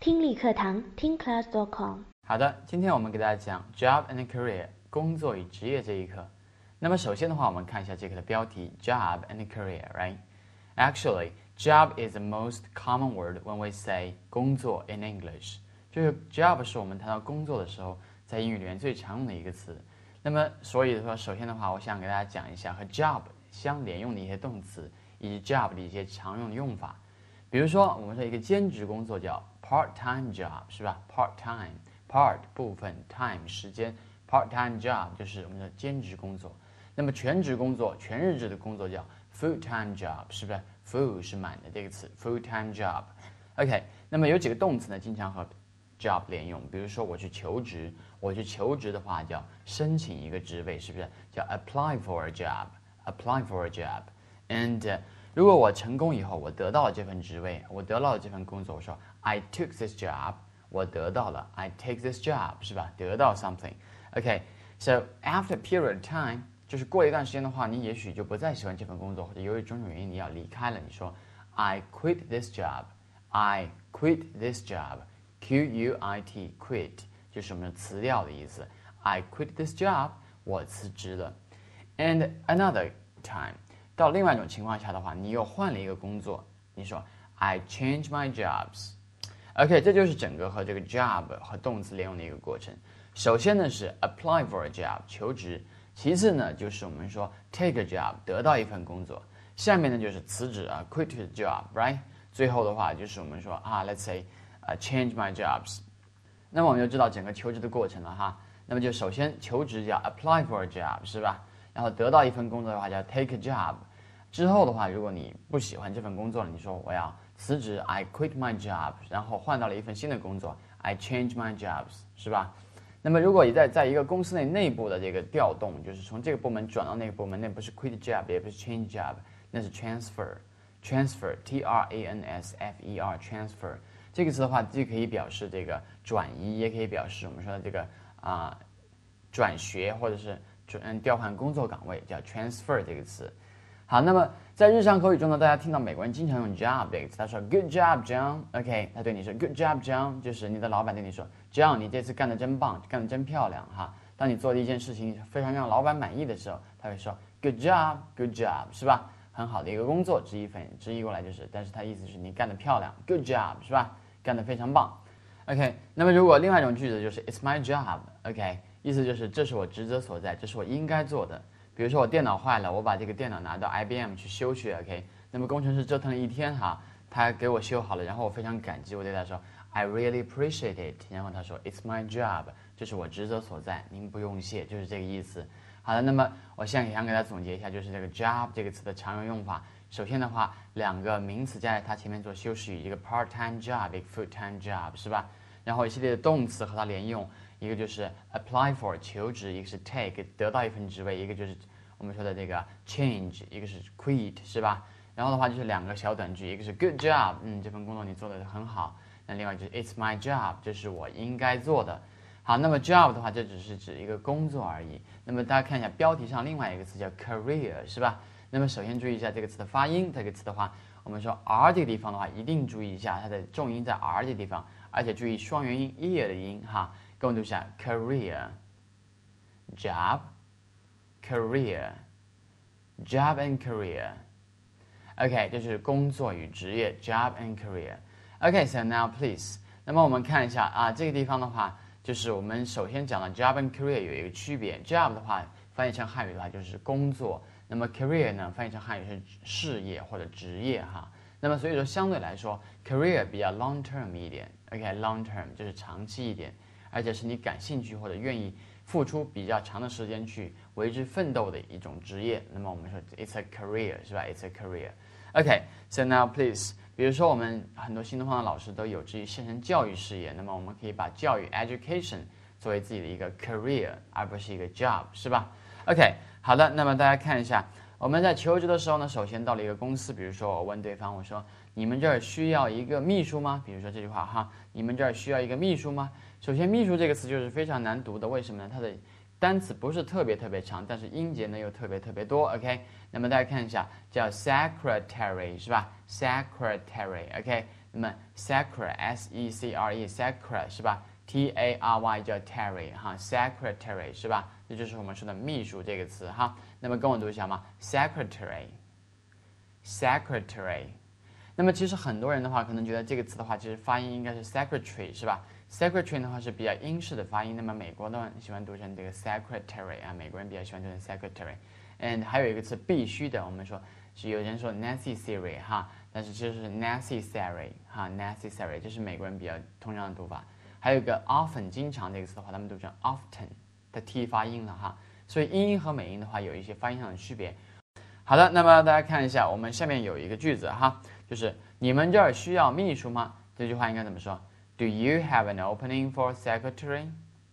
听力课堂听 class.com。 好的，今天我们给大家讲 Job and Career 工作与职业这一课。那么首先的话，我们看一下这课的标题 Job and Career, right? Actually, job is the most common word when we say 工作 in English. 就是 job 是我们谈到工作的时候，在英语里面最常用的一个词。那么所以说，首先的话，我想给大家讲一下和 job 相连用的一些动词，以及 job 的一些常用的用法。比如说，我们说一个兼职工作叫 part-time job， 是吧 ？part-time part 部分 time 时间 part-time job 就是我们的兼职工作。那么全职工作、全日制的工作叫 full-time job， 是不是 ？full 是满的这个词 full-time job。OK， 那么有几个动词呢，经常和 job 连用。比如说我去求职，我去求职的话叫申请一个职位，是不是？叫 apply for a job，apply for a job。And 如果我成功以后，我得到了这份职位，我得到了这份工作，我说 I took this job， 我得到了 I take this job， 是吧？得到 something。OK，so after a period of time， 就是过了一段时间的话，你也许就不再喜欢这份工作，或者由于种种原因你要离开了。你说 I quit this job，I quit this job，Q-U-I-T quit 就是我们辞掉的意思。I quit this job， 我辞职了。And another time。到另外一种情况下的话，你又换了一个工作，你说 I change my jobs。OK， 这就是整个和这个 job 和动词连用的一个过程。首先呢是 apply for a job 求职，其次呢就是我们说 take a job 得到一份工作，下面呢就是辞职啊 quit the job，right？ 最后的话就是我们说let's say change my jobs。那么我们就知道整个求职的过程了哈。那么就首先求职叫 apply for a job， 是吧？然后得到一份工作的话叫 take a job。之后的话，如果你不喜欢这份工作了，你说我要辞职 I quit my job， 然后换到了一份新的工作 I change my jobs， 是吧？那么如果你在一个公司内部的这个调动，就是从这个部门转到那个部门，那不是 quit job， 也不是 change job， 那是 transfer T-R-A-N-S-F-E-R transfer 这个词的话，既可以表示这个转移，也可以表示我们说的这个转学或者是调换工作岗位，叫 transfer 这个词。好，那么在日常口语中呢，大家听到美国人经常用 job 这个词，他说 good job John，OK， 他对你说 good job John， 就是你的老板对你说 John， 你这次干得真棒，干得真漂亮哈。当你做的一件事情非常让老板满意的时候，他会说 good job good job， 是吧？很好的一个工作，直译过来就是，但是他意思是你干得漂亮 good job， 是吧？干得非常棒。OK， 那么如果另外一种句子就是 it's my job，OK， 意思就是这是我职责所在，这是我应该做的。比如说我电脑坏了，我把这个电脑拿到 IBM 去修去 ，OK， 那么工程师折腾了一天哈，他给我修好了，然后我非常感激，我对他说 I really appreciate it， 然后他说 It's my job， 这是我职责所在，您不用谢，就是这个意思。好的，那么我现在想给大家总结一下，就是这个 job 这个词的常用用法。首先的话，两个名词加在它前面做修饰语，一个 part-time job， 一个 full-time job， 是吧？然后一系列的动词和它连用。一个就是 apply for 求职，一个是 take 得到一份职位，一个就是我们说的这个 change， 一个是 quit， 是吧？然后的话就是两个小短句，一个是 good job， 这份工作你做得很好。那另外就是 it's my job， 这是我应该做的。好，那么 job 的话，这只是指一个工作而已。那么大家看一下标题上另外一个词叫 career， 是吧？那么首先注意一下这个词的发音，这个词的话，我们说 r 这个地方的话，一定注意一下它的重音在 r 这个地方，而且注意双元音 ear 的音哈。跟我读一下 career job career job and career OK 这是工作与职业 job and career OK so now please 那么我们看一下这个地方的话就是我们首先讲的 job and career 有一个区别 job 的话翻译成汉语的话就是工作那么 career 呢翻译成汉语是事业或者职业哈那么所以说相对来说 career 比较 long term 一点 OK long term 就是长期一点而且是你感兴趣或者愿意付出比较长的时间去为之奋斗的一种职业。那么我们说 it's a career 是吧 ？It's a career。OK, so now please， 比如说我们很多新东方的老师都有志于献身教育事业，那么我们可以把教育 education 作为自己的一个 career， 而不是一个 job， 是吧 ？OK， 好的，那么大家看一下。我们在求职的时候呢，首先到了一个公司，比如说我问对方，我说你们这儿需要一个秘书吗？比如说这句话哈，你们这儿需要一个秘书吗？首先，秘书这个词就是非常难读的，为什么呢？它的单词不是特别长，但是音节呢又特别多。OK， 那么大家看一下，叫 secretary 是吧 ？secretary OK， 那么 secretary S-E-C-R-E secretary 是吧 ？T-A-R-Y 叫 Terry 哈 secretary 是吧？这就是我们说的秘书这个词哈。那么跟我读一下嘛 secretary。那么其实很多人的话，可能觉得这个词的话，其实发音应该是 secretary 是吧 ？secretary 的话是比较英式的发音，那么美国呢喜欢读成这个 secretary 啊，美国人比较喜欢读成 secretary。还有一个词必须的，我们说是有人说 necessary 哈，但是其实是 necessary 哈 necessary， 这是美国人比较通常的读法。还有一个 often 经常这个词的话，他们读成 often 的 t 发音了哈，所以英音和美音的话有一些发音上的区别。好的，那么大家看一下，我们下面有一个句子哈，就是你们这儿需要秘书吗？这句话应该怎么说 ？Do you have an opening for secretary?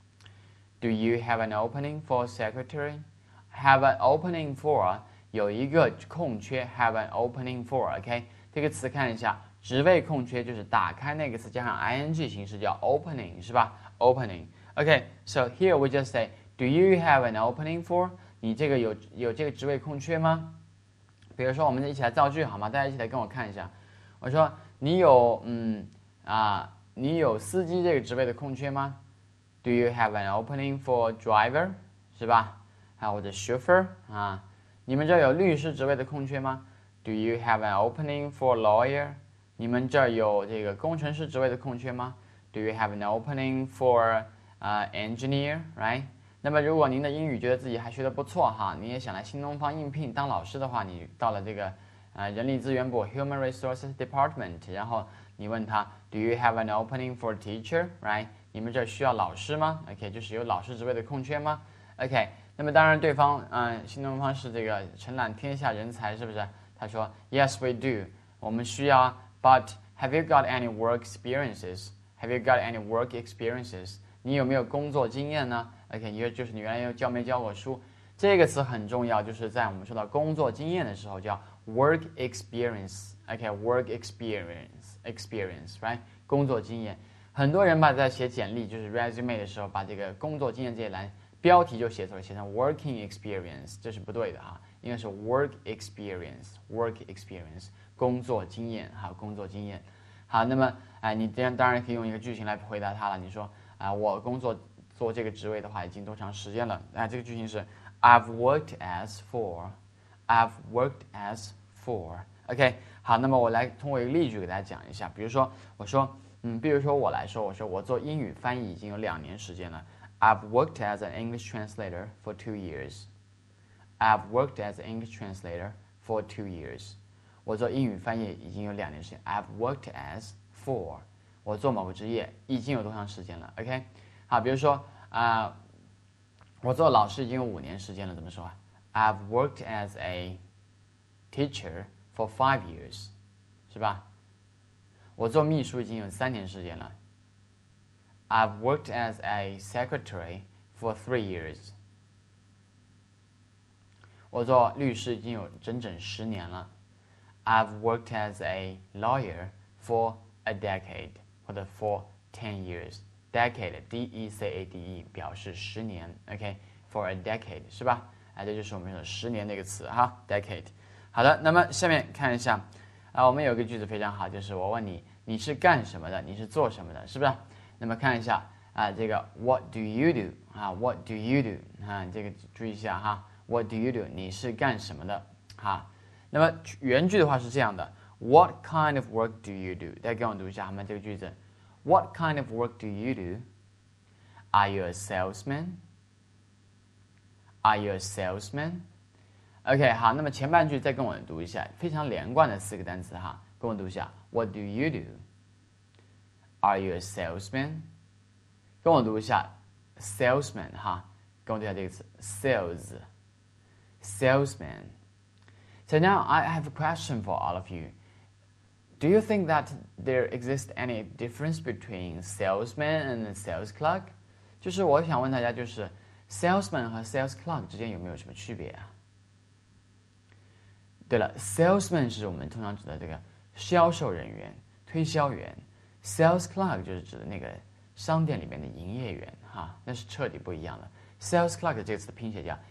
Do you have an opening for secretary? Have an opening for 有一个空缺 ，have an opening for，OK，这个词看一下，职位空缺就是打开那个词加上 ing 形式叫 opening 是吧 ？opening，OK，so here we just say Do you have an opening for？ 你这个有这个职位空缺吗？比如说，我们一起来造句好吗？大家一起来跟我看一下。我说你有你有司机这个职位的空缺吗 ？Do you have an opening for driver？ 是吧？还有或者 chauffeur 啊？你们这儿有律师职位的空缺吗 ？Do you have an opening for lawyer？ 你们这儿有这个工程师职位的空缺吗 ？Do you have an opening for engineer？Right？那么，如果您的英语觉得自己还学得不错哈，你也想来新东方应聘当老师的话，你到了这个人力资源部 Human Resources Department， 然后你问他 Do you have an opening for teacher？Right？ 你们这需要老师吗 ？OK， 就是有老师职位的空缺吗 ？OK， 那么当然对方新东方是这个承揽天下人才，是不是？他说 Yes we do， 我们需要 But have you got any work experiences？Have you got any work experiences？ 你有没有工作经验呢 ？OK， 就是你原来教没教过书？这个词很重要，就是在我们说到工作经验的时候叫 work experience。OK，work experience，right？ 工作经验，很多人吧在写简历就是 resume 的时候，把这个工作经验这一栏标题就写错了，写成 working experience， 这是不对的哈，应该是 work experience，work experience， 工作经验哈，工作经验。好，那么你当然可以用一个句型来回答他了。你说我工作做这个职位的话已经多长时间了？这个句型是 I've worked as for。I've worked as for。OK， 好，那么我来通过一个例句给大家讲一下。比如说，我说，比如说我来说，我说我做英语翻译已经有2年时间了。I've worked as an English translator for 2 years. I've worked as an English translator for 2 years. 我做英语翻译已经有2年时间。I've worked as for 我做某个职业已经有多长时间了 ？OK， 好，比如说我做老师已经有5年时间了，怎么说？I've worked as a teacher for 5 years， 是吧？我做秘书已经有3年时间了。I've worked as a secretary for 3 years。我做律师已经有整整10年了。I've worked as a lawyer for a decade， 或者 for 10 years。decade D-E-C-A-D-E 表示10年 ，OK，for a decade 是吧？这就是我们说10年这个词哈 ，decade。好的，那么下面看一下我们有个句子非常好，就是我问你，你是干什么的？你是做什么的？是不是？那么看一下这个 What do you do？ What do you do？ 这个注意一下哈 ，What do you do？ 你是干什么的？那么原句的话是这样的 ：What kind of work do you do？ 大家跟我读一下好吗？这个句子 ：What kind of work do you do？ Are you a salesman？ Are you a salesman？OK， 好，那么前半句再跟我读一下，非常连贯的4个单词哈，跟我读一下 What do you do？ Are you a salesman？ 跟我读一下 salesman 哈，跟我读一下这个词 salesman。 So now I have a question for all of you. Do you think that there exists any difference between salesman and sales clerk？ 就是我想问大家，就是 salesman 和 sales clerk 之间有没有什么区别啊？对了 ，salesman 是我们通常指的这个销售人员、推销员 ，sales clerk 就是指的那个商店里面的营业员哈，那是彻底不一样的。sales clerk 这个词的拼写叫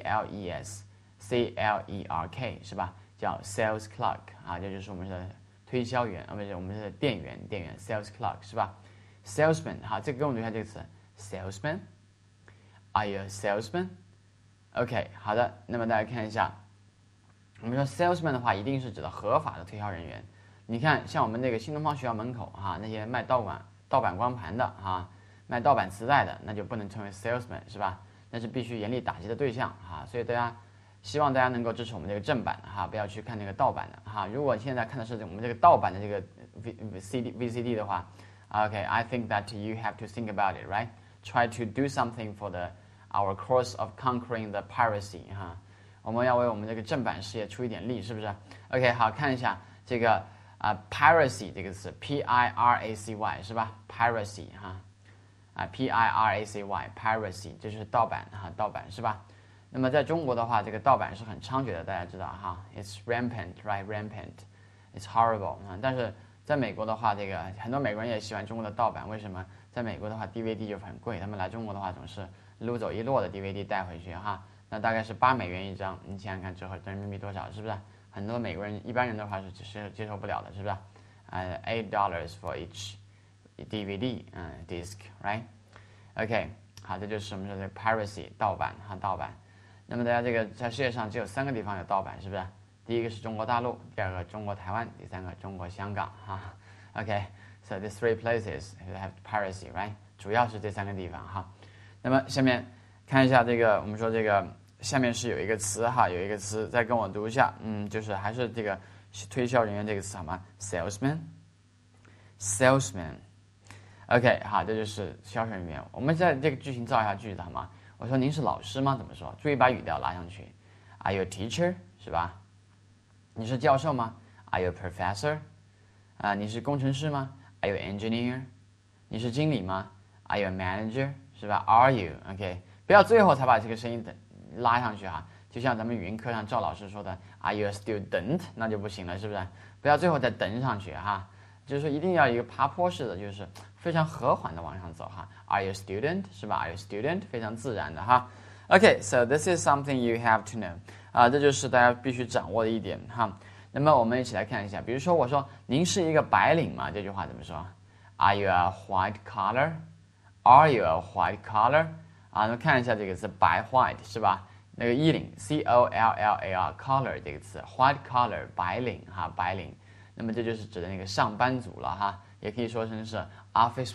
S-A-L-E-S-C-L-E-R-K 是吧？叫 sales clerk 这就是我们的推销员不是我们是店员，sales clerk 是吧 ？salesman 好，这个跟我们读一下这个词 salesman。Are you a salesman？OK， 好的，那么大家看一下，我们说 salesman 的话，一定是指的合法的推销人员。你看，像我们那个新东方学校门口哈，那些卖盗版光盘的哈，卖盗版磁带的，那就不能称为 salesman 是吧？那是必须严厉打击的对象哈。所以希望大家能够支持我们这个正版的哈，不要去看那个盗版的哈。如果现在看的是我们这个盗版的这个 VCD 的话 ，OK，I think that you have to think about it, right? Try to do something for our cause of conquering the piracy 哈。我们要为我们这个正版事业出一点力，是不是 ？OK， 好看一下这个piracy 这个词 ，P-I-R-A-C-Y 是吧 ？piracy 哈，P-I-R-A-C-Y，piracy 这是盗版哈，盗版是吧？那么在中国的话，这个盗版是很猖獗的，大家知道哈 ，it's rampant, right? Rampant, it's horrible 啊。但是在美国的话，这个很多美国人也喜欢中国的盗版，为什么？在美国的话 ，DVD 就很贵，他们来中国的话总是撸走一摞的 DVD 带回去哈。那大概是$8一张，你想想看，折合人民币多少，是不是？很多美国人一般人的话是接受不了的，是不是？$8 for each DVD disc, right? OK， 好，这就是我们说的 piracy 盗版哈，盗版。那么大家这个在世界上只有3个地方有盗版，是不是？第一个是中国大陆，第二个中国台湾，第三个中国香港哈。OK，so these 3 places have piracy, right？ 主要是这3个地方哈。那么下面看一下这个，我们说这个下面是有一个词哈，有一个词再跟我读一下，就是还是这个推销人员这个词好吗 ？salesman。OK， 好，这就是销售人员。我们在这个句型造一下句子好吗？我说您是老师吗？怎么说？注意把语调拉上去。Are you a teacher？ 是吧？你是教授吗 ？Are you a professor？ 你是工程师吗 ？Are you an engineer？ 你是经理吗 ？Are you a manager？ 是吧 ？Are you？OK， 不要最后才把这个声音拉上去哈。就像咱们语音课上赵老师说的 ，Are you a student？ 那就不行了，是不是？不要最后再等上去哈。就是说一定要一个爬坡式的，就是非常和缓的往上走哈。Are you a student？ 是吧 ？Are you a student？ 非常自然的哈。OK，so this is something you have to know。这就是大家必须掌握的一点哈。那么我们一起来看一下，比如说我说您是一个白领吗？这句话怎么说 ？Are you a white collar？Are you a white collar？ 那么看一下这个词白 white 是吧？那个衣领 C-O-L-L-A-R collar 这个词 white collar 白领哈，白领。那么这就是指的那个上班族了哈，也可以说成是 office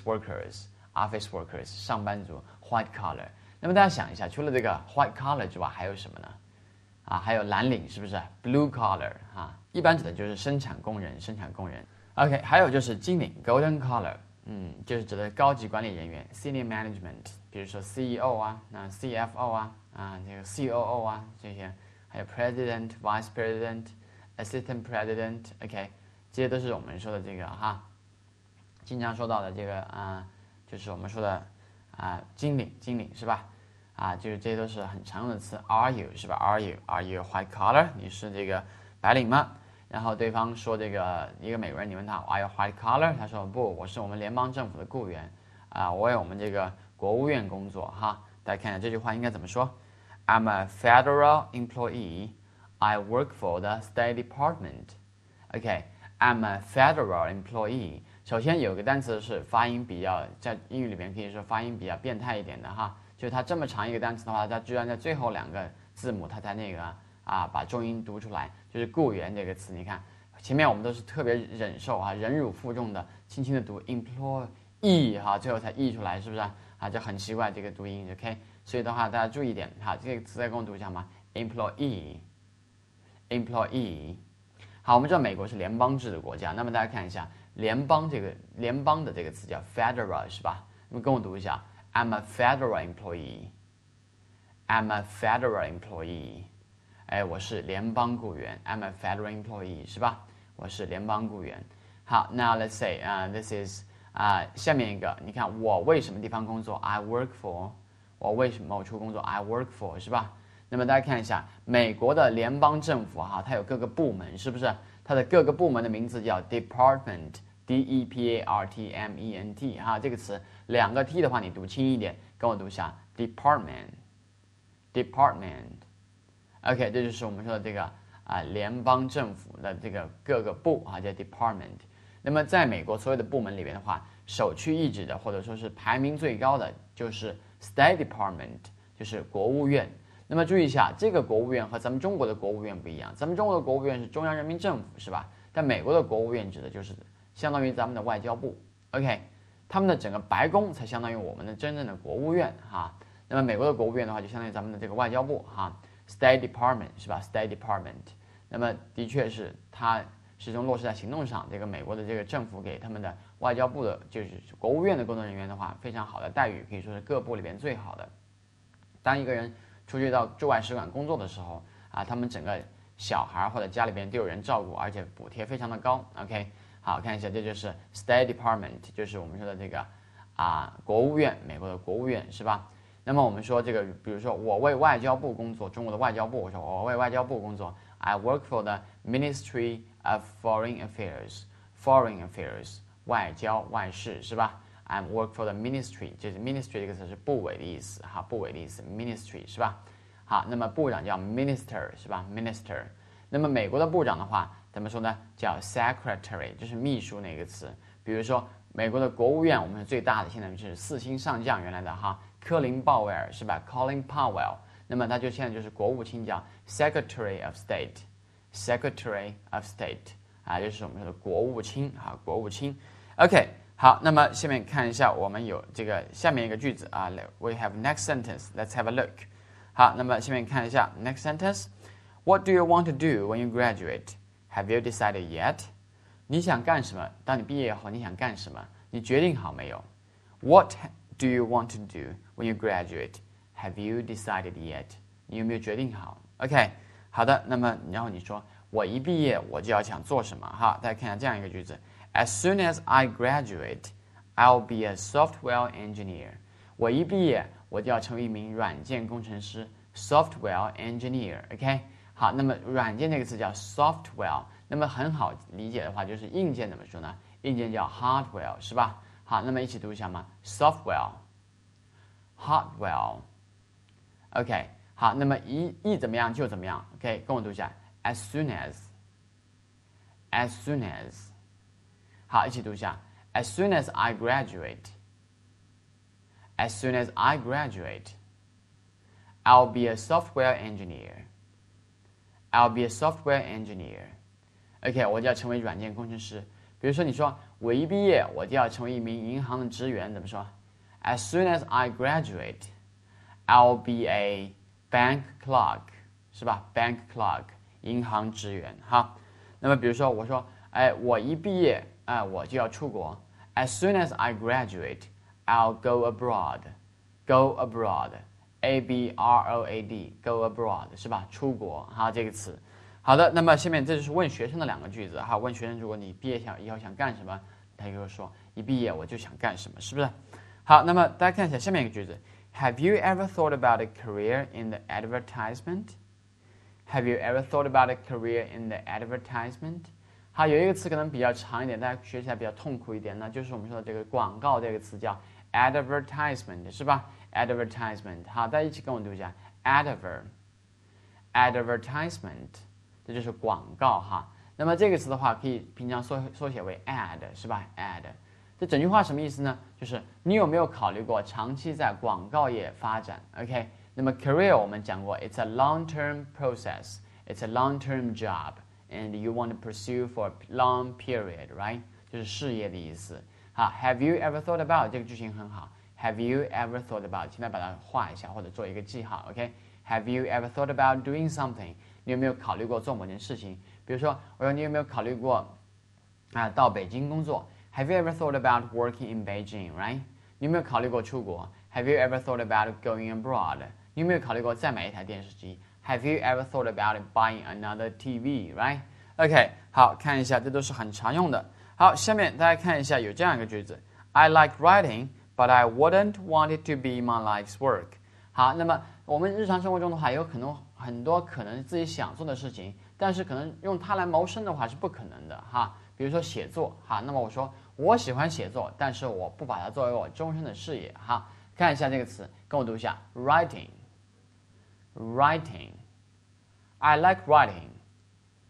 workers 上班族 white collar。那么大家想一下，除了这个 white collar 之外，还有什么呢？还有蓝领是不是 blue collar 一般指的就是生产工人。OK， 还有就是金领 golden collar，就是指的高级管理人员 senior management， 比如说 CEO CFO这个 COO 这些，还有 president vice president assistant president。OK。这些都是我们说的这个经常说到的这个就是我们说的经理是吧？就是这些都是很常用的词。Are you 是吧 ？Are you a white collar？ 你是这个白领吗？然后对方说这个一个美国人，你问他 Are you a white collar？ 他说不，我是我们联邦政府的雇员我为我们这个国务院工作哈。大家看一下这句话应该怎么说 ？I'm a federal employee. I work for the State Department. OK。I'm a federal employee。首先有个单词是发音比较，在英语里面可以说发音比较变态一点的哈，就是它这么长一个单词的话，它居然在最后2个字母它才那个把重音读出来，就是雇员这个词。你看前面我们都是特别忍受忍辱负重的，轻轻的读 employee 最后才 e 出来，是不是就很奇怪这个读音 OK。所以的话大家注意一点这个词再跟我读一下嘛 employee。好，我们知道美国是联邦制的国家，那么大家看一下联邦的这个词叫 federal 是吧？那么跟我读一下 I'm a federal employee。I'm a federal employee。我是联邦雇员 I'm a federal employee 是吧？我是联邦雇员。好 ，Now let's say this is 下面一个，你看我为什么地方工作 I work for。我为什么某处工作 I work for 是吧？那么大家看一下，美国的联邦政府它有各个部门，是不是？它的各个部门的名字叫 department，D-E-P-A-R-T-M-E-N-T 这个词2个 T 的话你读轻一点，跟我读一下 department。OK， 这就是我们说的这个联邦政府的这个各个部叫 department。那么在美国所有的部门里边的话，首屈一指的或者说是排名最高的就是 State Department， 就是国务院。那么注意一下，这个国务院和咱们中国的国务院不一样，咱们中国的国务院是中央人民政府，是吧？但美国的国务院指的就是相当于咱们的外交部 ，OK， 他们的整个白宫才相当于我们的真正的国务院哈。那么美国的国务院的话，就相当于咱们的这个外交部哈 ，State Department 是吧 ？State Department， 那么的确是它始终落实在行动上。这个美国的这个政府给他们的外交部的，就是国务院的工作人员的话，非常好的待遇，可以说是各部里边最好的。当一个人出去到驻外使馆工作的时候他们整个小孩或者家里边都有人照顾，而且补贴非常的高。OK， 好，看一下，这就是 State Department， 就是我们说的这个国务院，美国的国务院是吧？那么我们说这个，比如说我为外交部工作，中国的外交部，我说我为外交部工作 ，I work for the Ministry of Foreign Affairs，Foreign Affairs， 外交外事是吧？I work for the ministry， 就是 ministry 这个词是部委的意思哈，部委的意思 ministry 是吧？好，那么部长叫 minister 是吧 ？minister。那么美国的部长的话，怎么说呢？叫 secretary， 就是秘书那个词。比如说美国的国务院，我们是最大的，现在是4星上将，原来的哈，科林鲍威尔是吧 ？Colin Powell。那么他就现在就是国务卿，叫 Secretary of State，Secretary of State 就是我们说的国务卿哈，国务卿。OK。好，那么下面看一下，我们有这个下面一个句子We have next sentence. Let's have a look. 好，那么下面看一下 next sentence. What do you want to do when you graduate? Have you decided yet? 你想干什么？当你毕业后，你想干什么？你决定好没有 ？What do you want to do when you graduate? Have you decided yet? 你有没有决定好 ？OK， 好的。那么然后你说我一毕业我就要想做什么？哈，大家看一下这样一个句子。As soon as I graduate, I'll be a software engineer. 我一毕业，我就要成为一名软件工程师 ，software engineer。OK， 好，那么软件这个词叫 software， 那么很好理解的话，就是硬件怎么说呢？硬件叫 hardware， 是吧？好，那么一起读一下嘛 ，software，hardware。OK， 好，那么一怎么样就怎么样。OK， 跟我读一下 ，as soon as，as soon as。好，一起读一下。As soon as I graduate, as soon as I graduate, I'll be a software engineer. I'll be a software engineer. OK， 我就要成为软件工程师。比如说，你说我一毕业我就要成为一名银行的职员，怎么说 ？As soon as I graduate, I'll be a bank clerk， 是吧 ？Bank clerk， 银行职员。好，那么比如说我说，我一毕业。我就要出国。As soon as I graduate, I'll go abroad. Go abroad, A-B-R-O-A-D, go abroad 是吧？出国哈这个词。好的，那么下面这就是问学生的2个句子哈。问学生，如果你毕业以后想干什么，他就说一毕业我就想干什么，是不是？好，那么大家看一下下面一个句子。Have you ever thought about a career in the advertisement? Have you ever thought about a career in the advertisement?好，有一个词可能比较长一点，大家学起来比较痛苦一点呢，就是我们说的这个广告这个词叫 advertisement， 是吧 ？advertisement， 好，大家一起跟我读一下 advertisement， 这就是广告哈。那么这个词的话，可以平常缩写为 ad， 是吧 ？ad， 这整句话什么意思呢？就是你有没有考虑过长期在广告业发展 ？OK， 那么 career 我们讲过 ，it's a long-term process， it's a long-term job。And you want to pursue for a long period, right? 就是事业的意思。好 ，Have you ever thought about 这个句型很好。Have you ever thought about？ 现在把它画一下或者做一个记号 ，OK？Have you ever thought about doing something？ 你有没有考虑过做某件事情？比如说，我说你有没有考虑过到北京工作 ？Have you ever thought about working in Beijing, right？ 你有没有考虑过出国 ？Have you ever thought about going abroad？ 你有没有考虑过再买一台电视机？Have you ever thought about buying another TV, right? OK， 好，看一下，这都是很常用的。好，下面大家看一下，有这样一个句子 ：I like writing, but I wouldn't want it to be my life's work。好，那么我们日常生活中的话，有可能很多可能自己想做的事情，但是可能用它来谋生的话是不可能的哈。比如说写作哈，那么我说我喜欢写作，但是我不把它作为我终身的事业哈。看一下这个词，跟我读一下 writing。I like writing,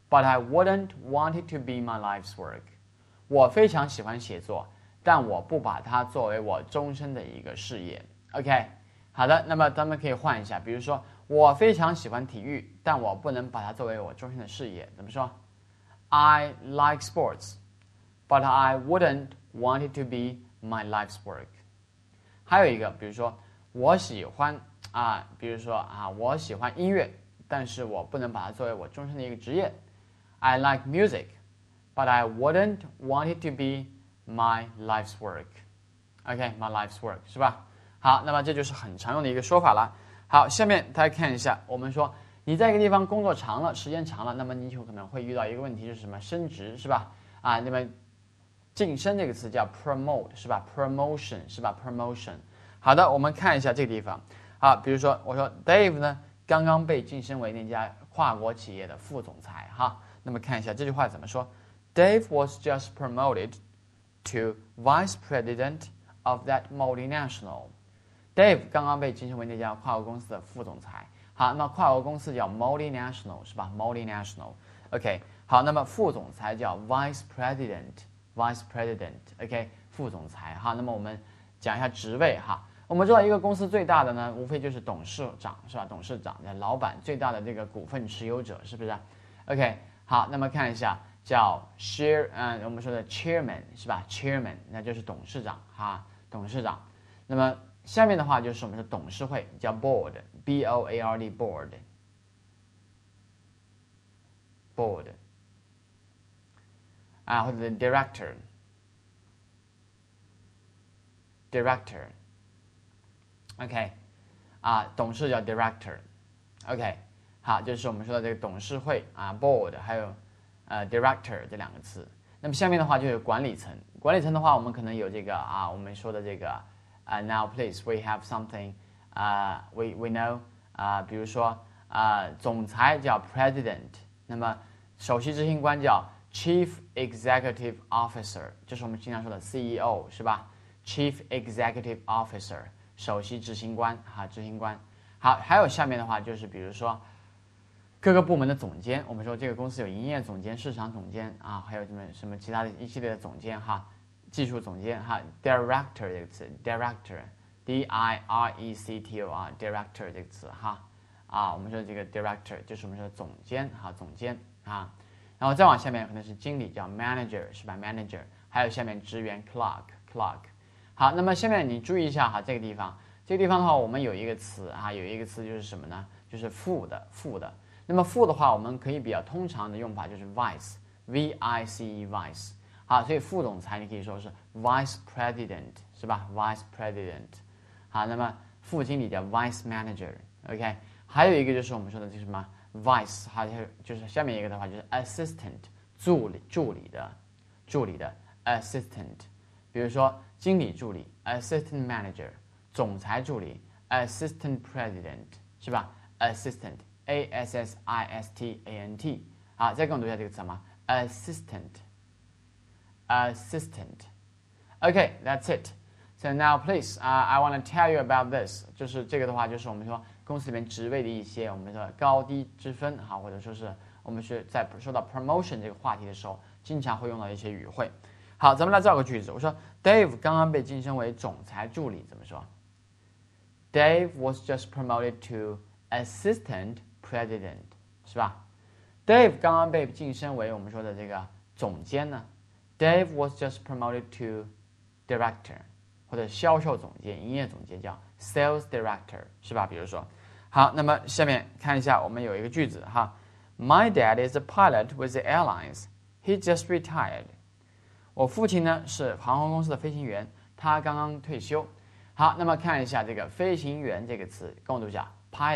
but I wouldn't want it to be my life's work. 我非常喜欢写作，但我不把它作为我终身的一个事业。OK， 好的，那么咱们可以换一下，比如说我非常喜欢体育，但我不能把它作为我终身的事业。怎么说 ？I like sports, but I wouldn't want it to be my life's work. 还有一个，比如说我喜欢我喜欢音乐，但是我不能把它作为我终身的一个职业。I like music, but I wouldn't want it to be my life's work. OK, my life's work 是吧？好，那么这就是很常用的一个说法了。好，下面大家看一下，我们说你在一个地方工作长了，时间长了，那么你就可能会遇到一个问题是什么？升职是吧？那么晋升这个词叫 promote 是吧 ？promotion 是吧 ？promotion。好的，我们看一下这个地方。比如说我说 Dave 呢刚刚被晋升为那家跨国企业的副总裁哈。那么看一下这句话怎么说 ？Dave was just promoted to vice president of that multinational. Dave 刚刚被晋升为那家跨国公司的副总裁。好，那跨国公司叫 multinational 是吧 ？multinational。OK， 好，那么副总裁叫 vice president，vice president。OK， 副总裁哈。那么我们讲一下职位哈。我们知道一个公司最大的呢，无非就是董事长是吧？董事长的老板，最大的这个股份持有者是不是 ？OK， 好，那么看一下叫 我们说的 chairman 是吧 ？chairman 那就是董事长哈，董事长。那么下面的话就是我们的董事会叫 board，B-O-A-R-D board， board 或者 director。OK， 董事叫 director。OK， 好，就是我们说的这个董事会board， 还有director 这两个词。那么下面的话就是管理层，管理层的话，我们可能有这个我们说的这个now please we have something we know 比如说总裁叫 president， 那么首席执行官叫 chief executive officer， 就是我们经常说的 CEO 是吧 ？chief executive officer。首席执行官执行官。好，还有下面的话就是比如说各个部门的总监，我们说这个公司有营业总监、市场总监还有什么其他的一系列的总监技术总监director 这个词 director D-I-R-E-C-T-O-R director 这个词我们说这个 director 就是我们说总监总监然后再往下面可能是经理叫 manager 是吧 manager， 还有下面职员 clerk。好，那么下面你注意一下这个地方的话，我们有一个词就是什么呢？就是副的。那么副的话，我们可以比较通常的用法就是 vice，V-I-C-E vice。所以副总裁你可以说是 vice president 是吧 ？vice president。那么副经理叫 vice manager。OK， 还有一个就是我们说的这什么 vice， 就是下面一个的话就是 assistant， 助理的 assistant。比如说经理助理 assistant manager， 总裁助理 assistant president 是吧 assistant A-S-S-I-S-T-A-N-T。 再跟我读一下这个词吗 assistant。 OK, that's it. So now please, I want to tell you about this. 就是这个的话，就是我们说公司里面职位的一些我们说高低之分或者说是我们是在说到 promotion 这个话题的时候，经常会用到一些语汇。好，咱们来造个句子。我说 Dave 刚刚被晋升为总裁助理，怎么说 ？Dave was just promoted to assistant president， 是吧 ？Dave 刚刚被晋升为我们说的这个总监呢 ？Dave was just promoted to director， 或者销售总监、营业总监叫 sales director， 是吧？比如说，好，那么下面看一下，我们有一个句子My dad is a pilot with the airlines. He just retired. 我父亲呢是航空公司的飞行员，他刚刚退休。好，那么看一下这个飞行员这个词，跟我读一下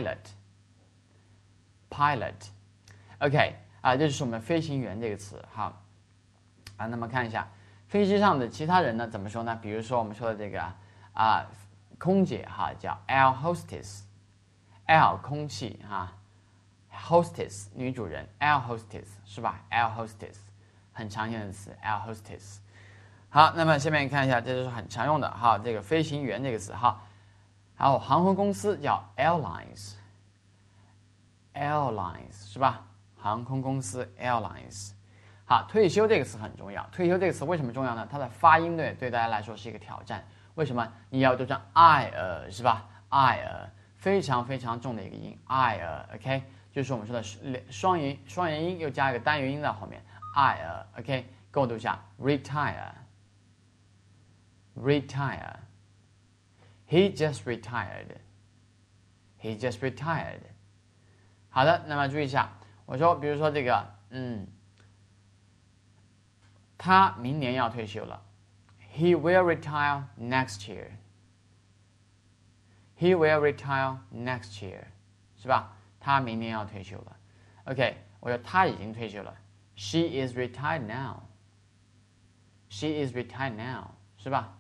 pilot。OK， 这就是我们飞行员这个词那么看一下飞机上的其他人呢怎么说呢？比如说我们说的这个空姐叫 air hostess，air 空气hostess 女主人 air hostess 是吧 ？air hostess 很常见的词 air hostess。好，那么下面看一下，这就是很常用的这个飞行员这个词还有航空公司叫 airlines 是吧？ 航空公司 airlines。好，退休这个词很重要。退休这个词为什么重要呢？它的发音对大家来说是一个挑战。为什么？你要读成 是吧非常非常重的一个音，OK， 就是我们说的双元音，又加一个单元音在后面，OK， 跟我读一下 retire。He just retired。好的，那么注意一下，我说，比如说这个，他明年要退休了 ，He will retire next year。He will retire next year， 是吧？他明年要退休了。OK， 我说他已经退休了 ，She is retired now。She is retired now， 是吧？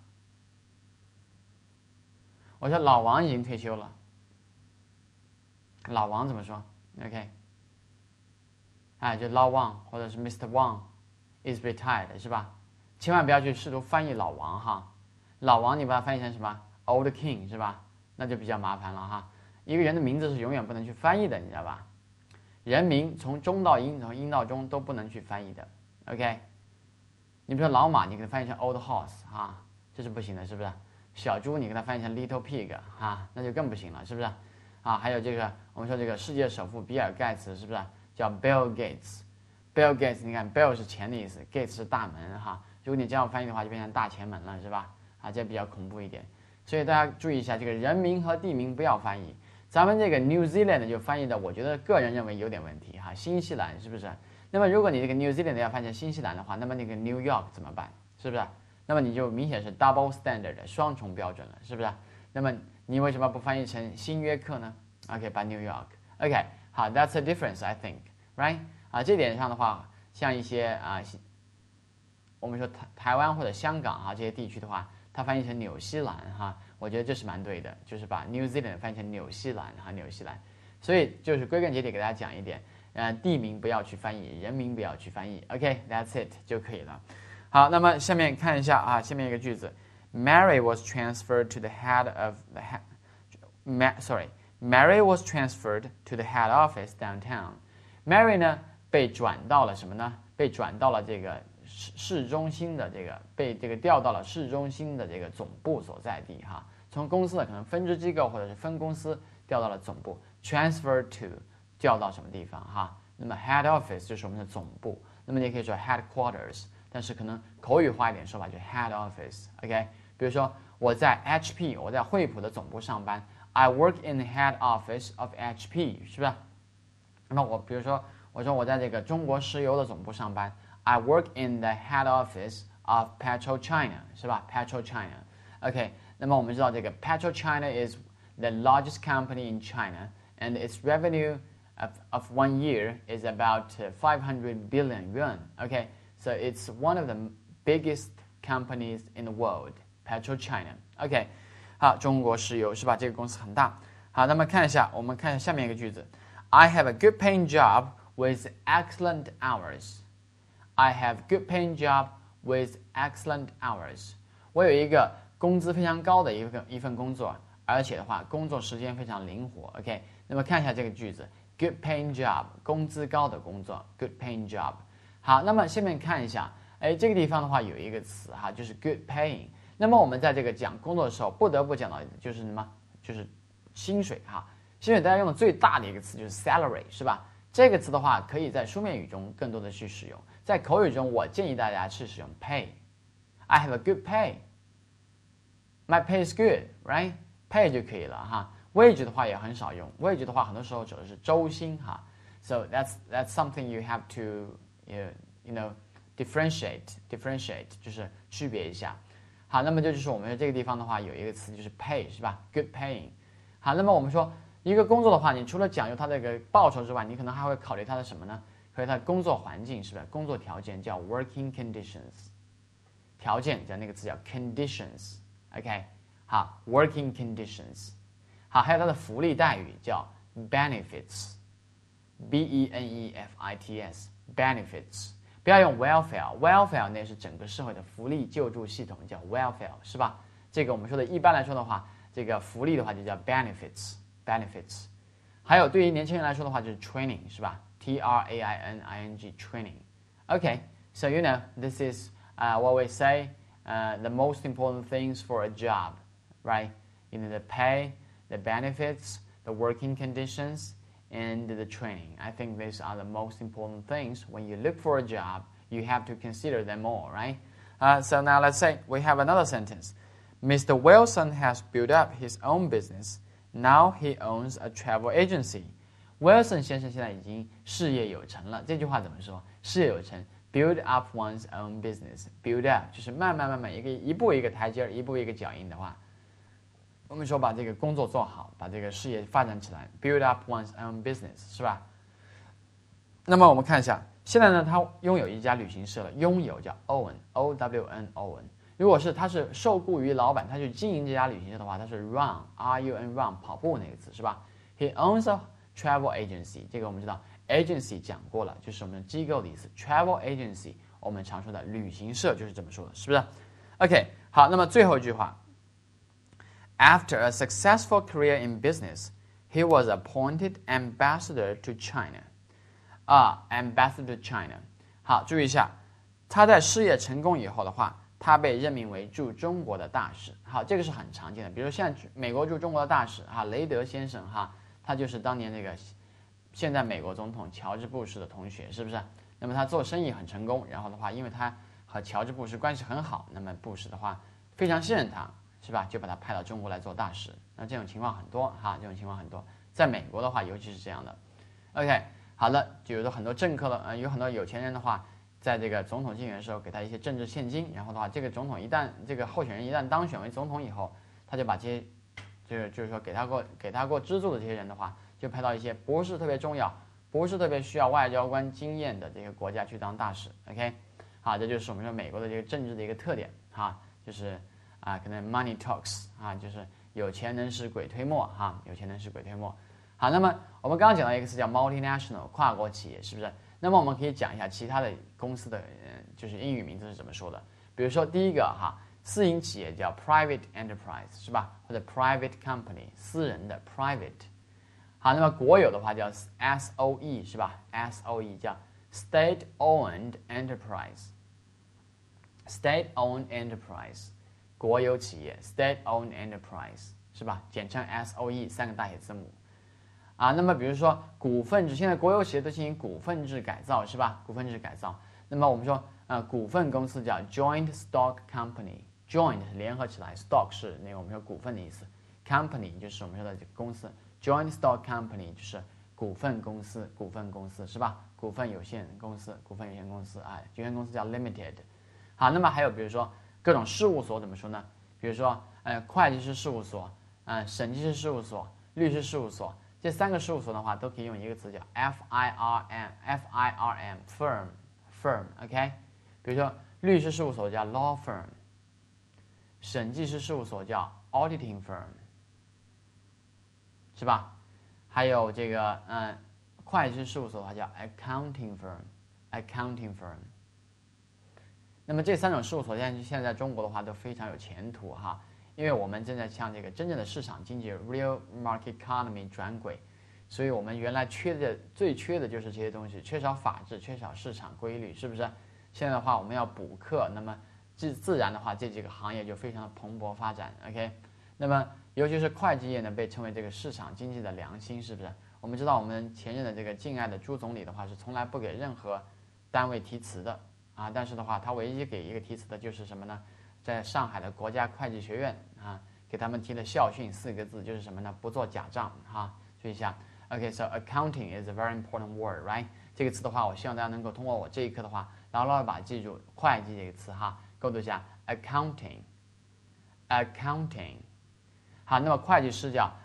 我说老王已经退休了，老王怎么说 ？OK， 就老王或者是 Mr. Wang is retired， 是吧？千万不要去试图翻译老王哈，老王你把它翻译成什么 ？Old King 是吧？那就比较麻烦了哈。一个人的名字是永远不能去翻译的，你知道吧？人名从中到英，从英到中都不能去翻译的。OK， 你比如说老马，你给它翻译成 Old Horse 哈，这是不行的，是不是？小猪你给它翻译成 Little Pig 哈，那就更不行了，是不是？还有这个我们说这个世界首富比尔盖茨是不是叫 Bill Gates？Bill Gates， 你看 Bill 是钱的意思 ，Gates 是大门哈。如果你这样翻译的话，就变成大前门了，是吧？这比较恐怖一点。所以大家注意一下，这个人名和地名不要翻译。咱们这个 New Zealand 就翻译的，我觉得个人认为有点问题哈。新西兰是不是？那么如果你这个 New Zealand 要翻成新西兰的话，那么那个 New York 怎么办？是不是？那么你就明显是 double standard 双重标准了，是不是？那么你为什么不翻译成新约克呢 ？OK， 把 New York。OK， 好 ，That's a difference I think，right？ 这点上的话，像一些我们说台湾或者香港这些地区的话。它翻译成纽西兰哈，我觉得这是蛮对的，就是把 New Zealand 翻译成纽西兰纽西兰。所以就是归根结底给大家讲一点，地名不要去翻译，人名不要去翻译。OK，that's it 就可以了。好，那么下面看一下下面一个句子 ，Mary was transferred to the head of the Mary was transferred to the head office downtown. Mary 呢被转到了什么呢？被转到了这个。市中心的被调到了市中心的这个总部所在地哈，从公司的可能分支机构或者是分公司调到了总部 ，transfer to 调到什么地方哈？那么 head office 就是我们的总部，那么你也可以说 headquarters， 但是可能口语化一点说法就是 head office。OK， 比如说我在 HP， 我在惠普的总部上班 ，I work in the head office of HP， 是不是？那么比如说我说我在这个中国石油的总部上班。I work in the head office of PetroChina， 是吧 ？PetroChina，OK， 那么我们知道这个 PetroChina is the largest company in China, and its revenue of 1 year is about 500 billion yuan. Okay, so it's one of the biggest companies in the world, PetroChina. OK， 好，中国石油是吧？这个公司很大。好，那么看一下，我们看下面一个句子 ：I have a good paying job with excellent hours.I have good paying job with excellent hours. 我有一个工资非常高的一份工作，而且的话，工作时间非常灵活。OK， 那么看一下这个句子 ，good paying job， 工资高的工作 ，good paying job。好，那么下面看一下，这个地方的话有一个词就是 good paying。那么我们在这个讲工作的时候，不得不讲到就是什么，就是薪水薪水大家用的最大的一个词就是 salary， 是吧？这个词的话，可以在书面语中更多的去使用，在口语中，我建议大家去使用 pay。I have a good pay. My pay is good, right? Pay 就可以了wage 的话也很少用 ，wage 的话很多时候指的是周薪So that's something you have to you know differentiate 就是区别一下。好，那么就是我们这个地方的话有一个词就是 pay 是吧 ？Good paying。好，那么我们说。一个工作的话，你除了讲究它这个报酬之外，你可能还会考虑它的什么呢？考虑它的工作环境，是不是？工作条件叫 working conditions， 条件叫那个词叫 conditions，OK， 好 ，working conditions， 好，还有它的福利待遇叫 benefits，benefits，不要用 welfare 那是整个社会的福利救助系统叫 welfare， 是吧？这个我们说的一般来说的话，这个福利的话就叫 benefits。还有对于年轻人来说的话就是 training 是吧 training training. Okay, so you know this is what we say the most important things for a job, right? You know, the pay, the benefits, the working conditions, and the training. I think these are the most important things when you look for a job. You have to consider them all, right? So now let's say we have another sentence. Mr. Wilson has built up his own business. Now he owns a travel agency. Wilson 先生现在已经事业有成了。这句话怎么说？事业有成 ，build up one's own business. Build up 就是慢慢一步一个台阶，一步一个脚印的话，我们说把这个工作做好，把这个事业发展起来 ，build up one's own business 是吧？那么我们看一下，现在呢，他拥有一家旅行社了，拥有叫 own。如果是他是受雇于老板，他去经营这家旅行社的话，他是 run 跑步那个词是吧 ？He owns a travel agency， 这个我们知道 agency 讲过了，就是我们机构的意思。travel agency 我们常说的旅行社就是这么说的，是不是 ？OK， 好，那么最后一句话 ，After a successful career in business, he was appointed ambassador to China. Ambassador to China。好，注意一下，他在事业成功以后的话。他被任命为驻中国的大使，好，这个是很常见的。比如现在美国驻中国的大使雷德先生他就是当年这个现在美国总统乔治布什的同学，是不是？那么他做生意很成功，然后的话，因为他和乔治布什关系很好，那么布什的话非常信任他，是吧？就把他派到中国来做大使。那这种情况很多这种情况很多，在美国的话尤其是这样的。OK， 好的，就有很多政客的有很多有钱人的话。在这个总统竞选的时候，给他一些政治现金，然后的话，这个总统这个候选人一旦当选为总统以后，他就把这些，就是说给他过资助的这些人的话，就派到一些不是特别重要、不是特别需要外交官经验的这个国家去当大使。OK， 好，这就是我们说美国的这个政治的一个特点就是可能 money talks 就是有钱能使鬼推磨有钱能使鬼推磨。好，那么我们刚刚讲到一个词叫 multinational 跨国企业，是不是？那么我们可以讲一下其他的公司的就是英语名字是怎么说的。比如说第一个私营企业叫 private enterprise 是吧？或者 private company 私人的 private。好，那么国有的话叫 SOE 是吧 ？SOE 叫 state owned enterprise。state owned enterprise 国有企业 state owned enterprise 是吧？简称 SOE 三个大写字母。那么比如说股份制，现在国有企业都进行股份制改造，是吧？股份制改造。那么我们说，股份公司叫 joint stock company，joint 是联合起来 ，stock 是那个我们说股份的意思 ，company 就是我们说的公司 ，joint stock company 就是股份公司是吧？股份有限公司有限公司叫 limited。好，那么还有比如说各种事务所怎么说呢？比如说会计师事务所，审计师事务所，律师事务所。这三个事务所的话，都可以用一个词叫 firm firm，OK？ 比如说律师事务所叫 law firm， 审计师事务所叫 auditing firm， 是吧？还有这个会计师事务所的话叫 accounting firm。那么这三种事务所现在在中国的话都非常有前途因为我们正在向这个真正的市场经济 real market economy 转轨，所以我们原来最缺的就是这些东西，缺少法治，缺少市场规律，是不是？现在的话我们要补课，那么自然的话这几个行业就非常的蓬勃发展。OK， 那么尤其是会计业呢，被称为这个市场经济的良心，是不是？我们知道我们前任的这个敬爱的朱总理的话是从来不给任何单位提词的但是的话他唯一给一个提词的就是什么呢？在上海的国家会计学院给他们提了校训4个字，就是什么呢？不做假账注意一下。Okay, so accounting is a very important word, right? 这个词的话，我希望大家能够通过我这一课的话，牢牢地把记住会计这个词构读一下 accounting。好，那么会计师叫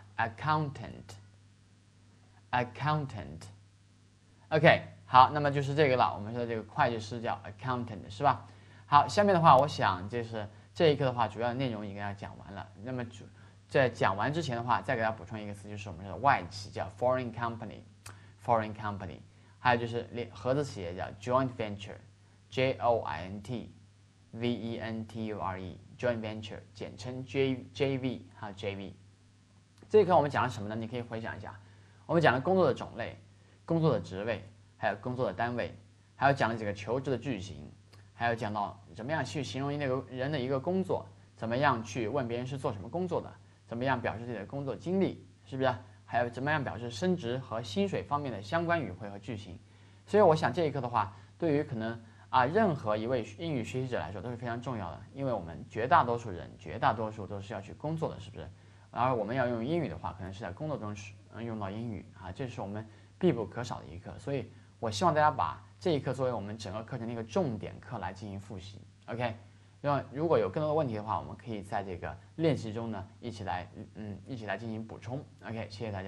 accountant。OK， 好，那么就是这个了。我们说的这个会计师叫 accountant， 是吧？好，下面的话，我想就是这一课的话，主要的内容已经给大家讲完了。那么在讲完之前的话，再给大家补充一个词，就是我们说的外企叫 foreign company， 还有就是合资企业叫 joint venture，joint venture joint venture， 简称 JV JV。这一课我们讲了什么呢？你可以回想一下，我们讲了工作的种类、工作的职位、 还有工作的单位，还有讲了几个求职的句型，还有讲到怎么样去形容那个人的一个工作，怎么样去问别人是做什么工作的，怎么样表示自己的工作经历，是不是？还有怎么样表示升职和薪水方面的相关语汇和句型。所以我想这一课的话，对于可能任何一位英语学习者来说都是非常重要的，因为我们绝大多数人，绝大多数都是要去工作的，是不是？而我们要用英语的话，可能是在工作中用到英语这是我们必不可少的一课。所以我希望大家把这一课作为我们整个课程的一个重点课来进行复习。OK， 如果有更多的问题的话，我们可以在这个练习中呢一起来进行补充。OK， 谢谢大家。